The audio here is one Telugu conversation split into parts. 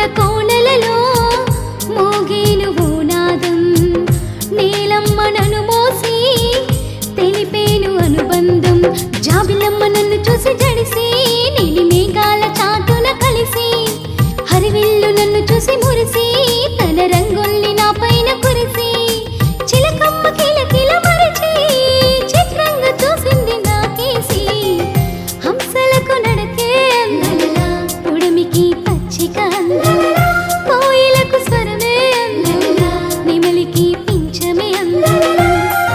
కోణలలో మోగేను ఓనాదం నీలమ్మ నన్ను మోసి తెలిపేను అనుబంధం జాబిలమ్మ నన్ను చూసి జడిసి నీలి మేఘాల చాటున కలిసి హరివిల్లు నన్ను చూసి మురిసి తన రంగుల్ని నా పైన కురిసి చిలకమ్మ కిలకిల మరిచి చిత్రంగా చూసింది నాకేసి హంసలకు నడకే అందలలా ఉడమికి పచ్చిక అందలలా కోయిలకు స్వరమే అందలలా నెమలికి పింఛమే అందలలా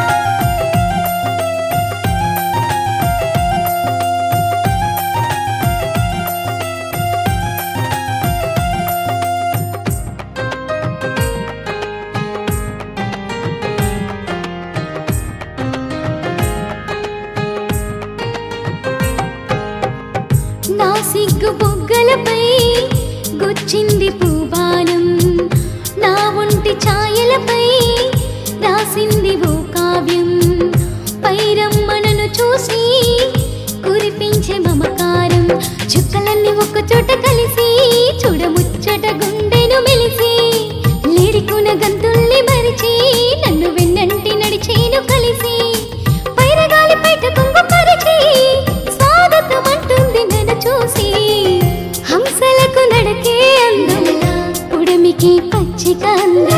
నా సిగ్గు బొగ్గలపై గుచ్చింది పూబానం నా ఒంటి ఛాయలపై రాసింది ఓ కావ్యం పైరమ్మనను చూసి కురిపించే మమకారం చుక్కలన్నీ ఒక్క చోట కలిసి చూడముచ్చట గుండెను మెలిసి లేడికున గంతుల్ని మరిచి నన్ను వెన్నంటి నడిచేను కలిసి పైరగాలి పైట కొంగు పరిచి స్వాగతమంటుంది నన్ను చూసి హంసలకు నడకే అందలలా ఉడమికి పచ్చిక అందలలా